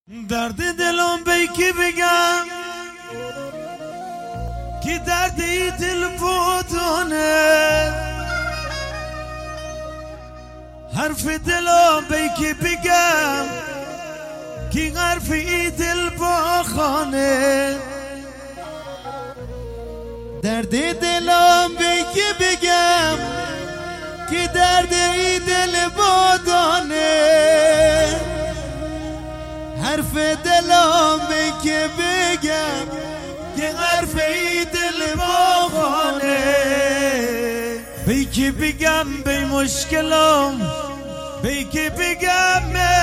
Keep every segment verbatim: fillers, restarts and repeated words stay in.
درد دلم به کی بگم که درد ای دل بودونه، حرف دلم به کی بگم که حرف ای دل بخانه. درد دلم به کی بگم که درد ای دل بودونه، حرف دلم به که بگم که حرف ای دل باغانه. به که بگم به مشکلم، به که بگم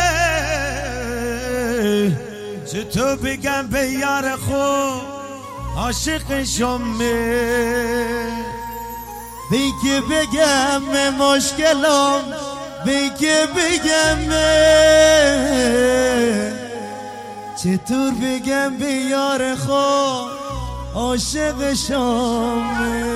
چطور بگم به یار خود عاشق شمه. به که بگم به مشکلم، به که بگم چطور بگم به یار خود عاشق شامه.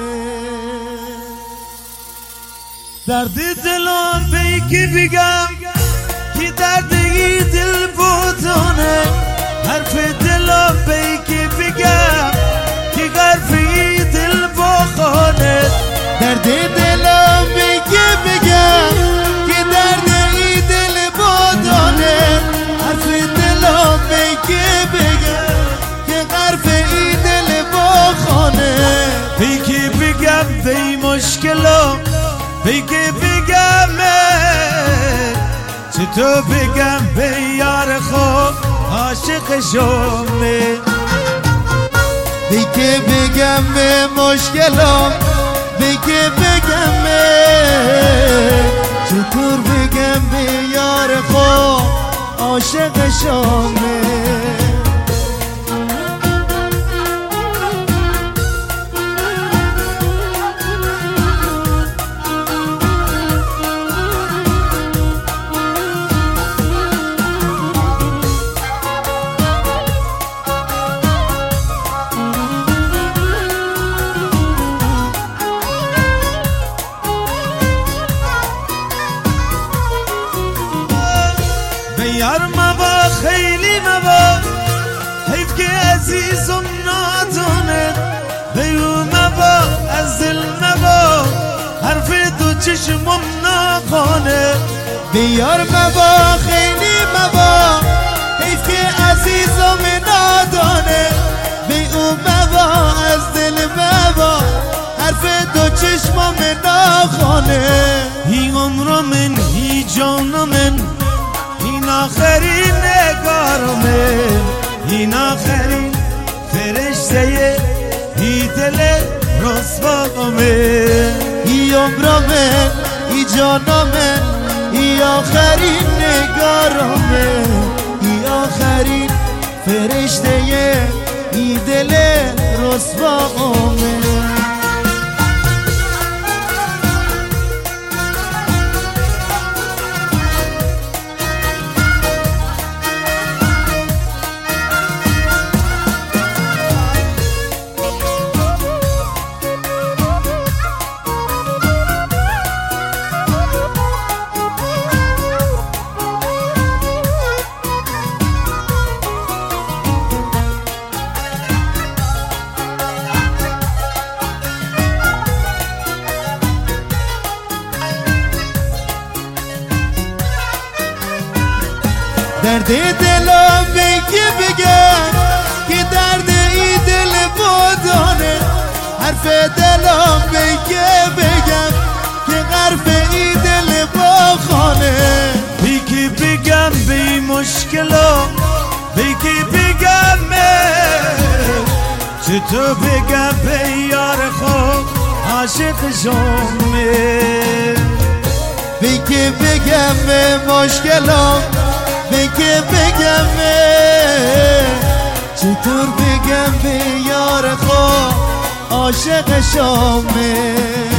درد دلم به کی بگم که درد ای دل بودونه، حرف دلم به کی بگم که حرف ای دل بخانه. درد دلم به کی بگم که درد ای دل بودونه، حرف دلم به کی بگم که حرف ای دل بخانه. به کی بگم به مشکلم، به کی بگم چطور بگم به یار خود عاشق شمه. به کی بگم به مشکلم، به کی بگم چطور بگم به یار خود عاشق شمه. یار مبا خیلی مبا، حیف که عزیزم نادونه. بیو مبا از دل مبا، حرف دو چشمم ناخانه. بیار مبا خیلی مبا، حیف که عزیزم نادونه. بیو مبا از دل مبا، حرف دو چشمم ناخانه. ای عمر من، ای جان من، این آخرین نگارمه، این آخرین فرشته ای دل رسوامه. ای عمرمه، ای جانمه، ای آخرین نگارمه، ای آخرین فرشته ای دل رسوامه. درد دلم به کی بگم که درد ای دل بودونه، حرف دلم به کی بگم که حرف ای دل بخانه. به کی بگم به مشکلم، به کی بگم چطور بگم به یار خود عاشق شمه. به کی بگم به مشکلم، به که بگم چطور بگم به یار خود عاشق شمه.